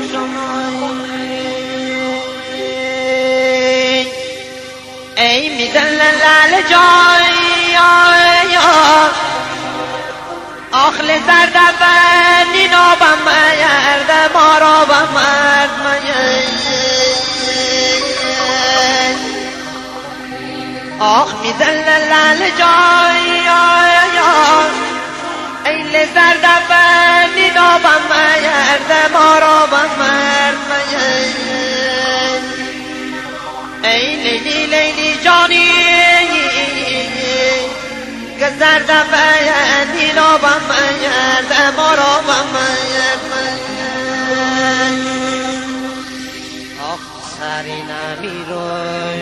ای میدلل جای آخل زرد بنی نابم مرد ما را با مرد آخ میدلل جای ای لزرد بنی نابم مرد ما را با مرد ای لیلی لیلی جانی گذر دفعی نابم مرد ما را با مرد آخ سری نمیرو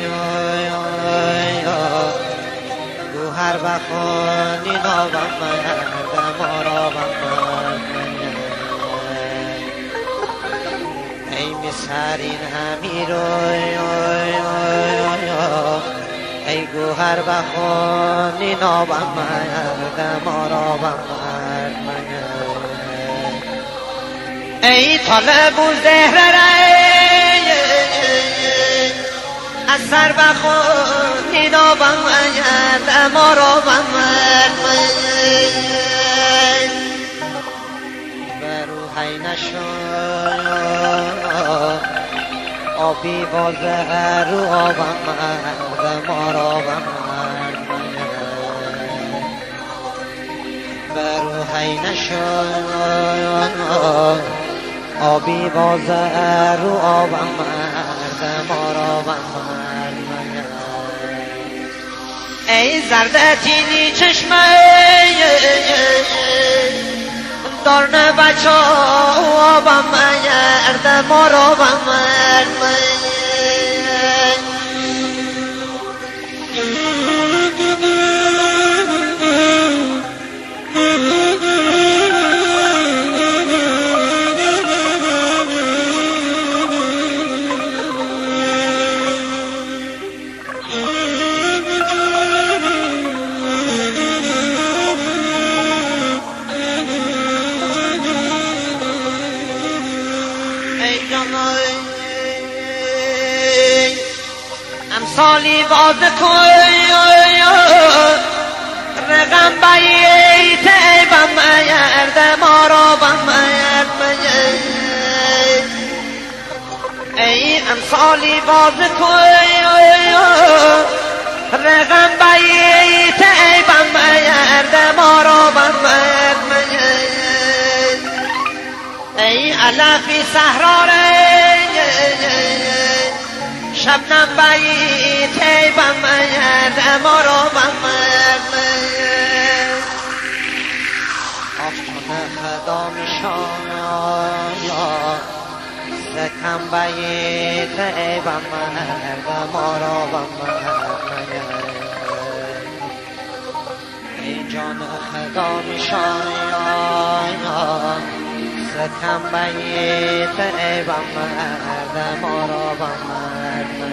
گوهر بخونی نابم مرد ما را با مرد ای مسرین همیرو ای گوهر بخونی نابم مرد ما را با مرد ای طالب و زهر از سر بخونی نابم مرد ما را با مرد بروحی نشد آبی با زهر و آبم مرد ما را با مرد بروحی نشد آبی با زهر و آبم مرد ما را با مرد ای زردتینی چشمه دارن بچه آبم مرد ما را با مرد امثالی باز کن رقم بیت ای با مرد ما را با مرد ای امثالی باز کن رقم بیت ای با مرد ما را با مرد ای علفی صحرا شبنم بیت ای با مرد ما را با مرد آفتان خدا میشان سکم بیت ای با مرد ما را با مرد ای جان خدا میشان سکم بیت ای با مرد ما را با مرد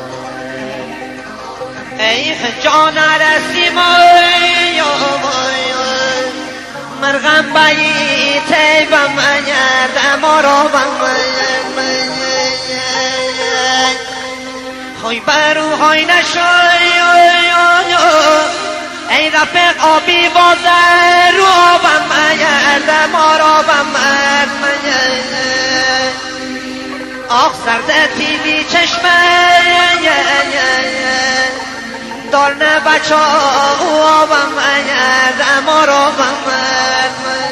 ای جان رسیم مرغم بیت ای با مرد ما را با مرد خوی بروهای نشوی ای رفیق آبی بازر رو آبم مرد ما را با مرد آخ سرده تیلی چشمه دارن بچه آبم مرد ما را با مرد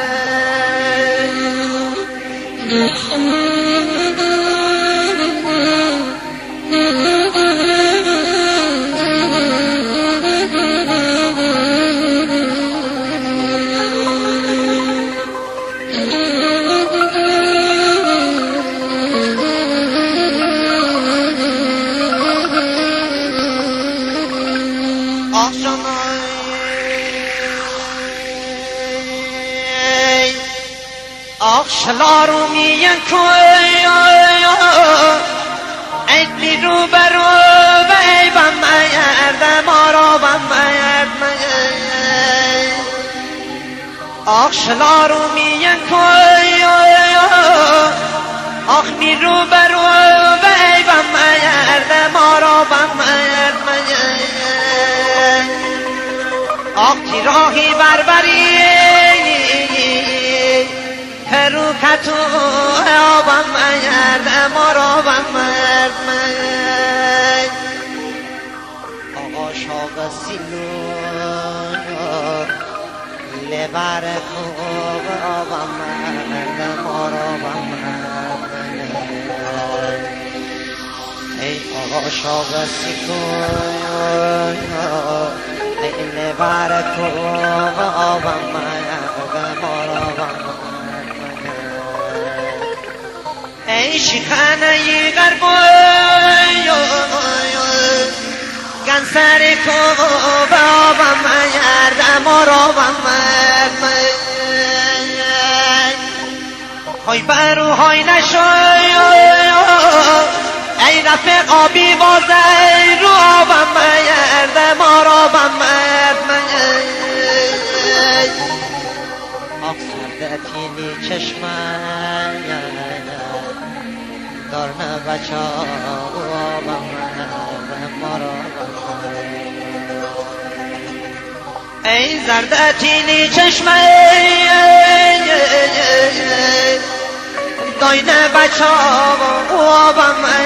آخ شلارو میان کوی ایدی رو برو و ای با مرد ما را با مرد آخ شلارو میان کوی رو به رو ای با مرد ما را با مرد آقی راهی بربری پروکتو با مرد ما را با مرد آقا شاق سیلون لبر خوب با مرد ما را با مرد ای آقا شاق سیلون ای لبر خوب با مرد ما را با مرد ای شیخانه غربوی گنسر کو بابا مرد ما را با مرد های برو های نشوی ای رفق آبی بازی رو با مرد ما را با مرد آق سردتینی چشمه دارن بچه با مرد ما را ای زردتینی چشمه داین بچه با مرد